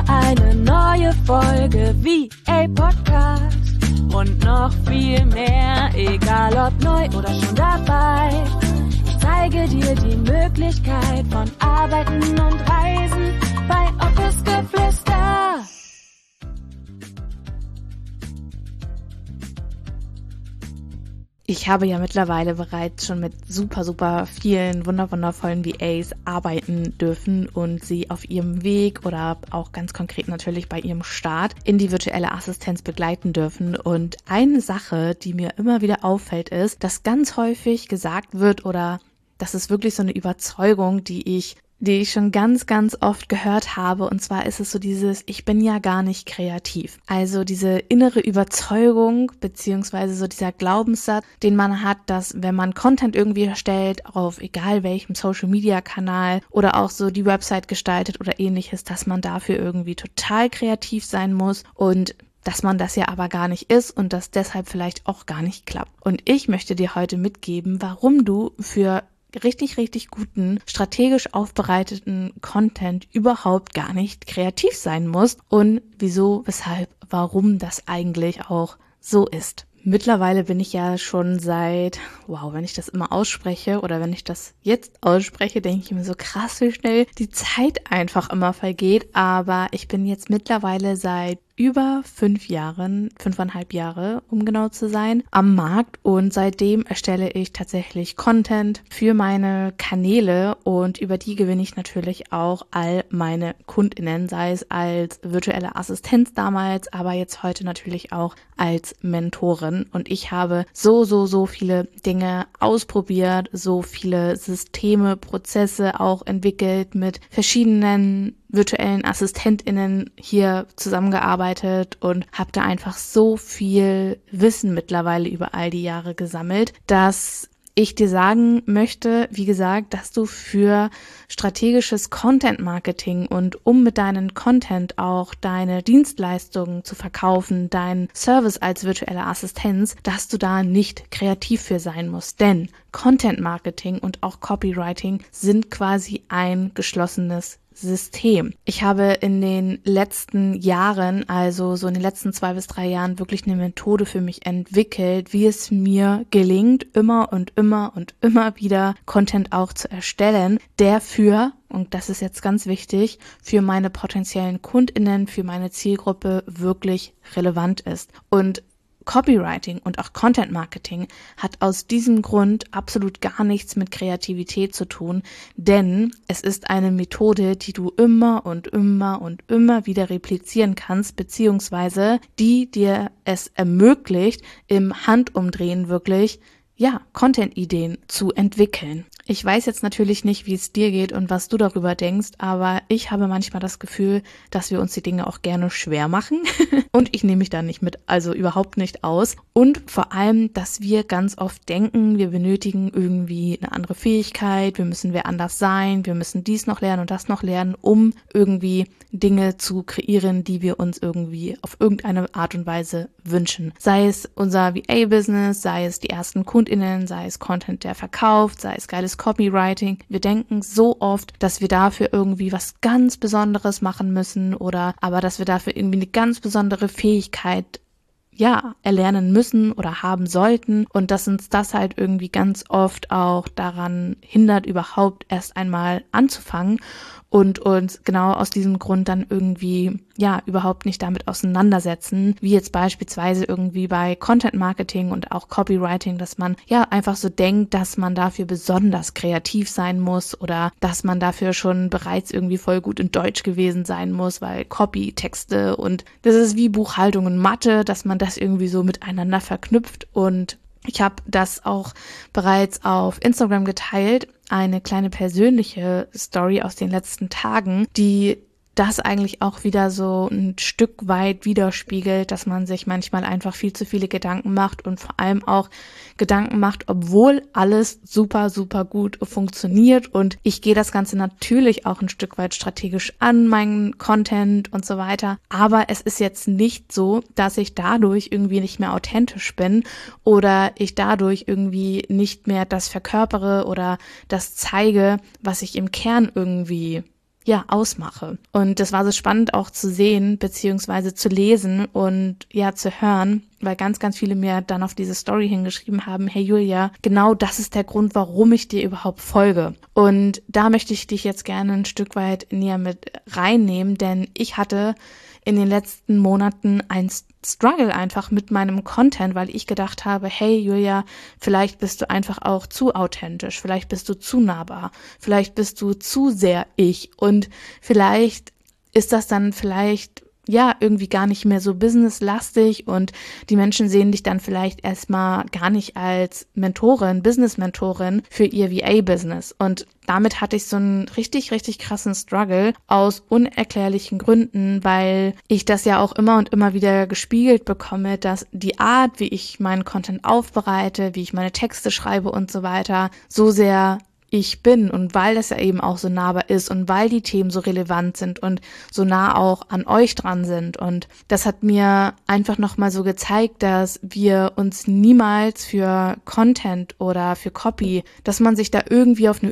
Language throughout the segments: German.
wieder eine neue Folge VA Podcast und noch viel mehr, egal ob neu oder schon dabei. Ich zeige dir die Möglichkeit von Arbeiten und Reisen bei Office Geflüster. Ich habe ja mittlerweile bereits schon mit super vielen wundervollen VAs arbeiten dürfen und sie auf ihrem Weg oder auch ganz konkret natürlich bei ihrem Start in die virtuelle Assistenz begleiten dürfen. Und eine Sache, die mir immer wieder auffällt, ist, dass ganz häufig gesagt wird, oder das ist wirklich so eine Überzeugung, die ich schon ganz oft gehört habe, und zwar ist es so dieses, ich bin ja gar nicht kreativ. Also diese innere Überzeugung, beziehungsweise so dieser Glaubenssatz, den man hat, dass wenn man Content irgendwie erstellt, auf egal welchem Social-Media-Kanal oder auch so die Website gestaltet oder ähnliches, dass man dafür irgendwie total kreativ sein muss und dass man das ja aber gar nicht ist und das deshalb vielleicht auch gar nicht klappt. Und ich möchte dir heute mitgeben, warum du für richtig guten, strategisch aufbereiteten Content überhaupt gar nicht kreativ sein musst und wieso, weshalb, warum das eigentlich auch so ist. Mittlerweile bin ich ja schon seit, wenn ich das immer ausspreche oder wenn ich das jetzt ausspreche, denke ich mir so krass, wie schnell die Zeit einfach immer vergeht, aber ich bin jetzt mittlerweile seit über 5,5 Jahre, um genau zu sein, am Markt, und seitdem erstelle ich tatsächlich Content für meine Kanäle und über die gewinne ich natürlich auch all meine KundInnen, sei es als virtuelle Assistenz damals, aber jetzt heute natürlich auch als Mentorin, und ich habe so viele Dinge ausprobiert, so viele Systeme, Prozesse auch entwickelt, mit verschiedenen virtuellen AssistentInnen hier zusammengearbeitet und habe da einfach so viel Wissen mittlerweile über all die Jahre gesammelt, dass ich dir sagen möchte, wie gesagt, dass du für strategisches Content-Marketing und um mit deinem Content auch deine Dienstleistungen zu verkaufen, deinen Service als virtuelle Assistenz, dass du da nicht kreativ für sein musst. Denn Content-Marketing und auch Copywriting sind quasi ein geschlossenes System. Ich habe in den letzten Jahren, also so in den letzten 2 bis 3 Jahren, wirklich eine Methode für mich entwickelt, wie es mir gelingt, immer wieder Content auch zu erstellen, der und das ist jetzt ganz wichtig, für meine potenziellen KundInnen, für meine Zielgruppe wirklich relevant ist. Und Copywriting und auch Content Marketing hat aus diesem Grund absolut gar nichts mit Kreativität zu tun, denn es ist eine Methode, die du immer wieder replizieren kannst, beziehungsweise die dir es ermöglicht, im Handumdrehen wirklich Content-Ideen zu entwickeln. Ich weiß jetzt natürlich nicht, wie es dir geht und was du darüber denkst, aber ich habe manchmal das Gefühl, dass wir uns die Dinge auch gerne schwer machen und ich nehme mich da nicht mit, also überhaupt nicht aus, und vor allem, dass wir ganz oft denken, wir benötigen irgendwie eine andere Fähigkeit, wir müssen wer anders sein, wir müssen dies noch lernen und das noch lernen, um irgendwie Dinge zu kreieren, die wir uns irgendwie auf irgendeine Art und Weise wünschen. Sei es unser VA-Business, sei es die ersten KundInnen, sei es Content, der verkauft, sei es geiles Copywriting. Wir denken so oft, dass wir dafür irgendwie was ganz Besonderes machen müssen aber dass wir dafür irgendwie eine ganz besondere Fähigkeit erlernen müssen oder haben sollten, und dass uns das halt irgendwie ganz oft auch daran hindert, überhaupt erst einmal anzufangen und uns genau aus diesem Grund dann irgendwie überhaupt nicht damit auseinandersetzen, wie jetzt beispielsweise irgendwie bei Content Marketing und auch Copywriting, dass man einfach so denkt, dass man dafür besonders kreativ sein muss oder dass man dafür schon bereits irgendwie voll gut in Deutsch gewesen sein muss, weil Copy, Texte, und das ist wie Buchhaltung und Mathe, dass man das irgendwie so miteinander verknüpft. Und ich habe das auch bereits auf Instagram geteilt, eine kleine persönliche Story aus den letzten Tagen, die das eigentlich auch wieder so ein Stück weit widerspiegelt, dass man sich manchmal einfach viel zu viele Gedanken macht und vor allem auch Gedanken macht, obwohl alles super gut funktioniert. Und ich gehe das Ganze natürlich auch ein Stück weit strategisch an, meinen Content und so weiter. Aber es ist jetzt nicht so, dass ich dadurch irgendwie nicht mehr authentisch bin oder ich dadurch irgendwie nicht mehr das verkörpere oder das zeige, was ich im Kern irgendwie ausmache. Und das war so spannend auch zu sehen, beziehungsweise zu lesen und zu hören, weil ganz, ganz viele mir dann auf diese Story hingeschrieben haben, hey Julia, genau das ist der Grund, warum ich dir überhaupt folge. Und da möchte ich dich jetzt gerne ein Stück weit näher mit reinnehmen, denn ich hatte in den letzten Monaten ein Struggle einfach mit meinem Content, weil ich gedacht habe, hey Julia, vielleicht bist du einfach auch zu authentisch, vielleicht bist du zu nahbar, vielleicht bist du zu sehr ich und vielleicht ist das dann irgendwie gar nicht mehr so businesslastig und die Menschen sehen dich dann vielleicht erstmal gar nicht als Mentorin, Business-Mentorin für ihr VA-Business. Und damit hatte ich so einen richtig, richtig krassen Struggle aus unerklärlichen Gründen, weil ich das ja auch immer und immer wieder gespiegelt bekomme, dass die Art, wie ich meinen Content aufbereite, wie ich meine Texte schreibe und so weiter, so sehr ich bin und weil das ja eben auch so nahbar ist und weil die Themen so relevant sind und so nah auch an euch dran sind. Und das hat mir einfach nochmal so gezeigt, dass wir uns niemals für Content oder für Copy, dass man sich da irgendwie auf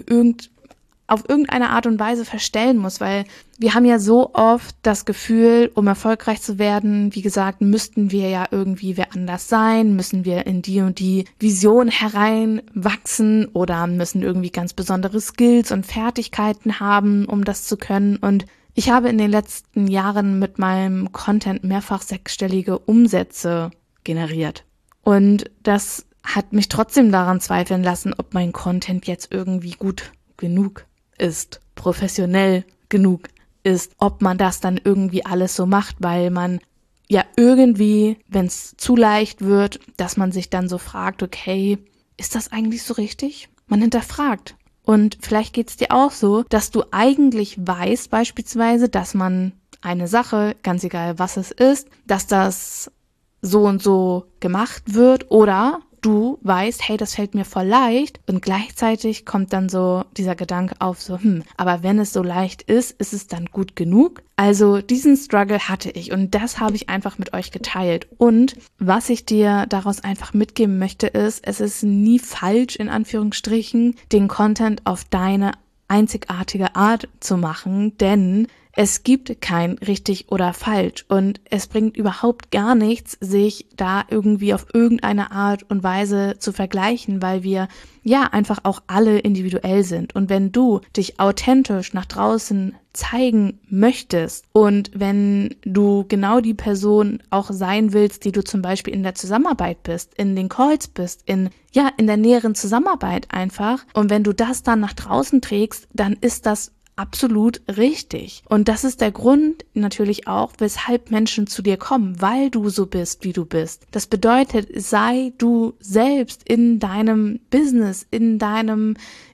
irgendeine Art und Weise verstellen muss, weil wir haben ja so oft das Gefühl, um erfolgreich zu werden, wie gesagt, müssten wir ja irgendwie wer anders sein, müssen wir in die und die Vision hereinwachsen oder müssen irgendwie ganz besondere Skills und Fertigkeiten haben, um das zu können. Und ich habe in den letzten Jahren mit meinem Content mehrfach 6-stellige Umsätze generiert. Und das hat mich trotzdem daran zweifeln lassen, ob mein Content jetzt irgendwie gut genug ist, professionell genug ist, ob man das dann irgendwie alles so macht, weil man ja irgendwie, wenn es zu leicht wird, dass man sich dann so fragt, okay, ist das eigentlich so richtig? Man hinterfragt. Und vielleicht geht es dir auch so, dass du eigentlich weißt beispielsweise, dass man eine Sache, ganz egal was es ist, dass das so und so gemacht wird oder du weißt, hey, das fällt mir voll leicht und gleichzeitig kommt dann so dieser Gedanke auf, so, aber wenn es so leicht ist, ist es dann gut genug? Also diesen Struggle hatte ich und das habe ich einfach mit euch geteilt. Und was ich dir daraus einfach mitgeben möchte, ist, es ist nie falsch, in Anführungsstrichen, den Content auf deine einzigartige Art zu machen, denn es gibt kein richtig oder falsch und es bringt überhaupt gar nichts, sich da irgendwie auf irgendeine Art und Weise zu vergleichen, weil wir ja einfach auch alle individuell sind. Und wenn du dich authentisch nach draußen zeigen möchtest und wenn du genau die Person auch sein willst, die du zum Beispiel in der Zusammenarbeit bist, in den Calls bist, in der näheren Zusammenarbeit einfach, und wenn du das dann nach draußen trägst, dann ist das absolut richtig. Und das ist der Grund natürlich auch, weshalb Menschen zu dir kommen, weil du so bist, wie du bist. Das bedeutet, sei du selbst in deinem Business, in deinem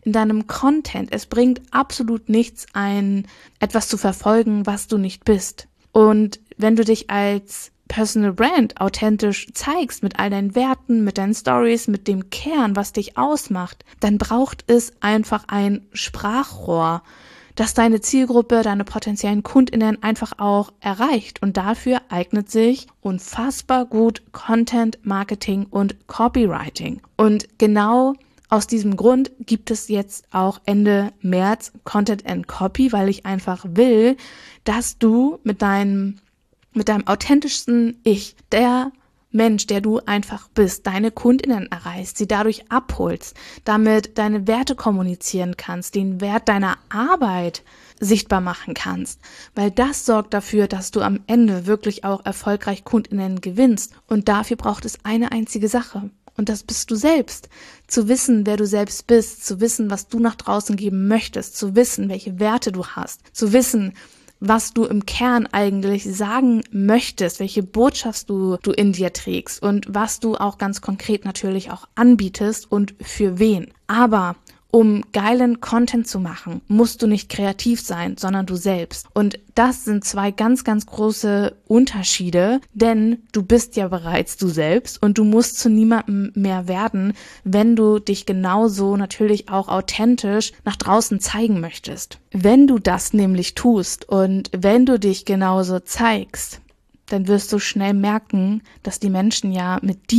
Content. Es bringt absolut nichts etwas zu verfolgen, was du nicht bist. Und wenn du dich als Personal Brand authentisch zeigst mit all deinen Werten, mit deinen Stories, mit dem Kern, was dich ausmacht, dann braucht es einfach ein Sprachrohr, das deine Zielgruppe, deine potenziellen KundInnen einfach auch erreicht. Und dafür eignet sich unfassbar gut Content, Marketing und Copywriting. Und genau aus diesem Grund gibt es jetzt auch Ende März Content and Copy, weil ich einfach will, dass du mit deinem authentischsten Ich, der Mensch, der du einfach bist, deine KundInnen erreichst, sie dadurch abholst, damit deine Werte kommunizieren kannst, den Wert deiner Arbeit sichtbar machen kannst, weil das sorgt dafür, dass du am Ende wirklich auch erfolgreich KundInnen gewinnst und dafür braucht es eine einzige Sache und das bist du selbst. Zu wissen, wer du selbst bist, zu wissen, was du nach draußen geben möchtest, zu wissen, welche Werte du hast, zu wissen, was du im Kern eigentlich sagen möchtest, welche Botschaft du in dir trägst und was du auch ganz konkret natürlich auch anbietest und für wen. Aber um geilen Content zu machen, musst du nicht kreativ sein, sondern du selbst. Und das sind zwei ganz, ganz große Unterschiede, denn du bist ja bereits du selbst und du musst zu niemandem mehr werden, wenn du dich genauso natürlich auch authentisch nach draußen zeigen möchtest. Wenn du das nämlich tust und wenn du dich genauso zeigst, dann wirst du schnell merken, dass die Menschen ja mit dir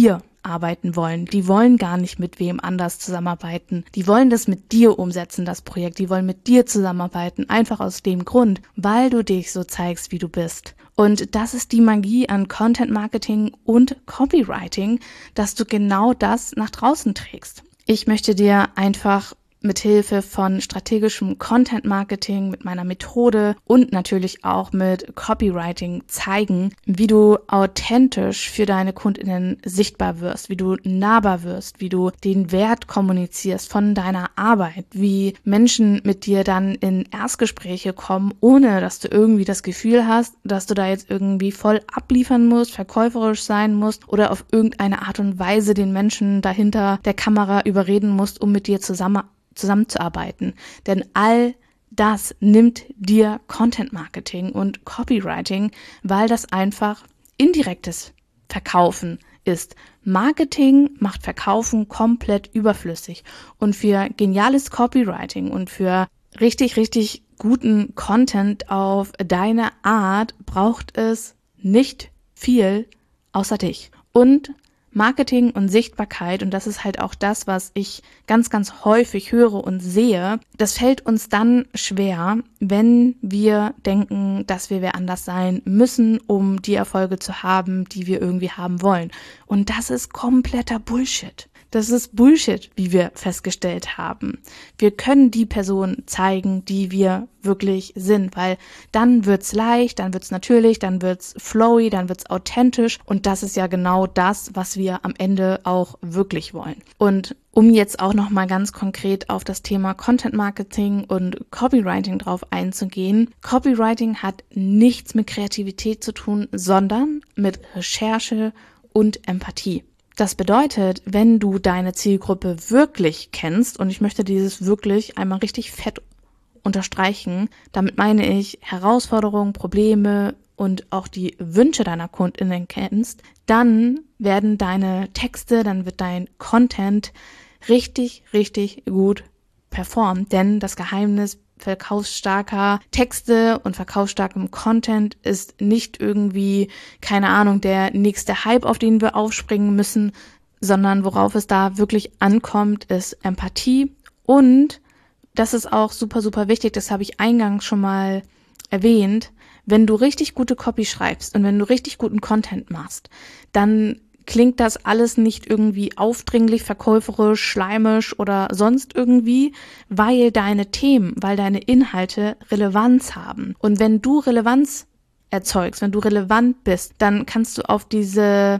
zusammenarbeiten wollen. Die wollen gar nicht mit wem anders zusammenarbeiten. Die wollen das mit dir umsetzen, das Projekt. Die wollen mit dir zusammenarbeiten, einfach aus dem Grund, weil du dich so zeigst, wie du bist. Und das ist die Magie an Content Marketing und Copywriting, dass du genau das nach draußen trägst. Ich möchte dir einfach mit Hilfe von strategischem Content Marketing, mit meiner Methode und natürlich auch mit Copywriting zeigen, wie du authentisch für deine KundInnen sichtbar wirst, wie du nahbar wirst, wie du den Wert kommunizierst von deiner Arbeit, wie Menschen mit dir dann in Erstgespräche kommen, ohne dass du irgendwie das Gefühl hast, dass du da jetzt irgendwie voll abliefern musst, verkäuferisch sein musst oder auf irgendeine Art und Weise den Menschen dahinter der Kamera überreden musst, um mit dir zusammenzuarbeiten. Denn all das nimmt dir Content Marketing und Copywriting, weil das einfach indirektes Verkaufen ist. Marketing macht Verkaufen komplett überflüssig. Und für geniales Copywriting und für richtig, richtig guten Content auf deine Art braucht es nicht viel außer dich. Und Marketing und Sichtbarkeit, und das ist halt auch das, was ich ganz, ganz häufig höre und sehe, das fällt uns dann schwer, wenn wir denken, dass wir wer anders sein müssen, um die Erfolge zu haben, die wir irgendwie haben wollen. Und das ist kompletter Bullshit. Das ist Bullshit, wie wir festgestellt haben. Wir können die Person zeigen, die wir wirklich sind, weil dann wird's leicht, dann wird's natürlich, dann wird's flowy, dann wird's authentisch und das ist ja genau das, was wir am Ende auch wirklich wollen. Und um jetzt auch nochmal ganz konkret auf das Thema Content Marketing und Copywriting drauf einzugehen. Copywriting hat nichts mit Kreativität zu tun, sondern mit Recherche und Empathie. Das bedeutet, wenn du deine Zielgruppe wirklich kennst, und ich möchte dieses wirklich einmal richtig fett unterstreichen, damit meine ich Herausforderungen, Probleme und auch die Wünsche deiner KundInnen kennst, dann werden deine Texte, dann wird dein Content richtig, richtig gut performen, denn das Geheimnis verkaufsstarker Texte und verkaufsstarkem Content ist nicht irgendwie, keine Ahnung, der nächste Hype, auf den wir aufspringen müssen, sondern worauf es da wirklich ankommt, ist Empathie. Und das ist auch super, super wichtig, das habe ich eingangs schon mal erwähnt, wenn du richtig gute Copy schreibst und wenn du richtig guten Content machst, dann klingt das alles nicht irgendwie aufdringlich, verkäuferisch, schleimisch oder sonst irgendwie, weil deine Themen, weil deine Inhalte Relevanz haben. Und wenn du Relevanz erzeugst, wenn du relevant bist, dann kannst du auf diese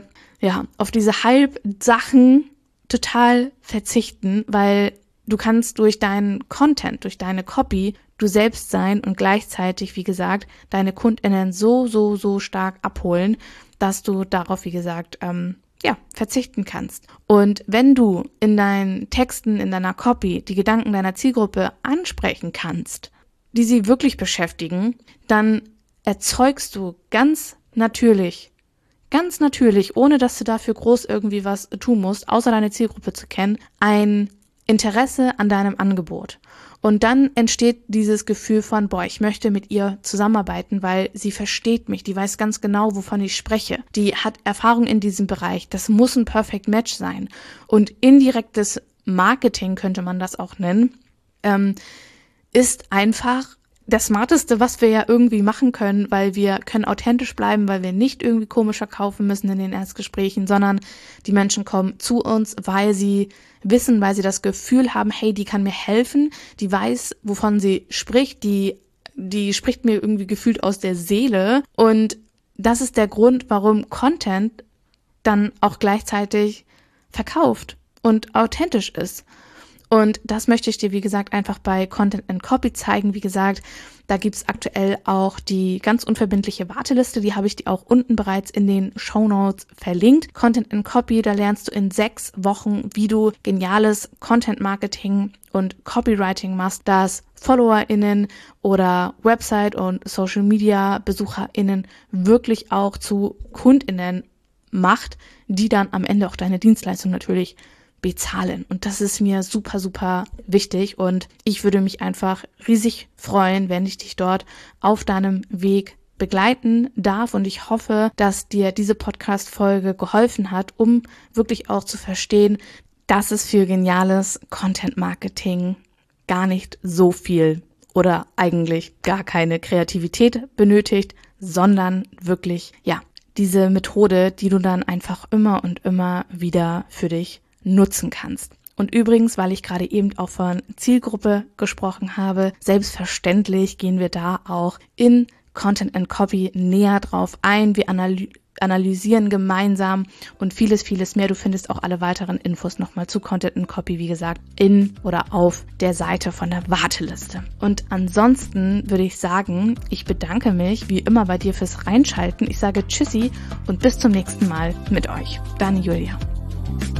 Hype-Sachen total verzichten, weil du kannst durch deinen Content, durch deine Copy du selbst sein und gleichzeitig, wie gesagt, deine KundInnen so stark abholen, dass du darauf, wie gesagt, verzichten kannst. Und wenn du in deinen Texten, in deiner Copy die Gedanken deiner Zielgruppe ansprechen kannst, die sie wirklich beschäftigen, dann erzeugst du ganz natürlich, ohne dass du dafür groß irgendwie was tun musst, außer deine Zielgruppe zu kennen, ein Interesse an deinem Angebot. Und dann entsteht dieses Gefühl von, ich möchte mit ihr zusammenarbeiten, weil sie versteht mich, die weiß ganz genau, wovon ich spreche. Die hat Erfahrung in diesem Bereich, das muss ein Perfect Match sein. Und indirektes Marketing, könnte man das auch nennen, ist einfach das Smarteste, was wir ja irgendwie machen können, weil wir können authentisch bleiben, weil wir nicht irgendwie komisch verkaufen müssen in den Erstgesprächen, sondern die Menschen kommen zu uns, weil sie wissen, weil sie das Gefühl haben, hey, die kann mir helfen, die weiß, wovon sie spricht, die spricht mir irgendwie gefühlt aus der Seele und das ist der Grund, warum Content dann auch gleichzeitig verkauft und authentisch ist. Und das möchte ich dir, wie gesagt, einfach bei Content and Copy zeigen. Wie gesagt, da gibt's aktuell auch die ganz unverbindliche Warteliste. Die habe ich dir auch unten bereits in den Shownotes verlinkt. Content and Copy, da lernst du in 6 Wochen, wie du geniales Content Marketing und Copywriting machst, das FollowerInnen oder Website- und Social-Media-BesucherInnen wirklich auch zu KundInnen macht, die dann am Ende auch deine Dienstleistung natürlich bezahlen. Und das ist mir super, super wichtig und ich würde mich einfach riesig freuen, wenn ich dich dort auf deinem Weg begleiten darf. Und ich hoffe, dass dir diese Podcast-Folge geholfen hat, um wirklich auch zu verstehen, dass es für geniales Content-Marketing gar nicht so viel oder eigentlich gar keine Kreativität benötigt, sondern wirklich, diese Methode, die du dann einfach immer und immer wieder für dich nutzen kannst. Und übrigens, weil ich gerade eben auch von Zielgruppe gesprochen habe, selbstverständlich gehen wir da auch in Content and Copy näher drauf ein. Wir analysieren gemeinsam und vieles, vieles mehr. Du findest auch alle weiteren Infos nochmal zu Content and Copy, wie gesagt, in oder auf der Seite von der Warteliste. Und ansonsten würde ich sagen, ich bedanke mich wie immer bei dir fürs Reinschalten. Ich sage Tschüssi und bis zum nächsten Mal mit euch. Deine Julia.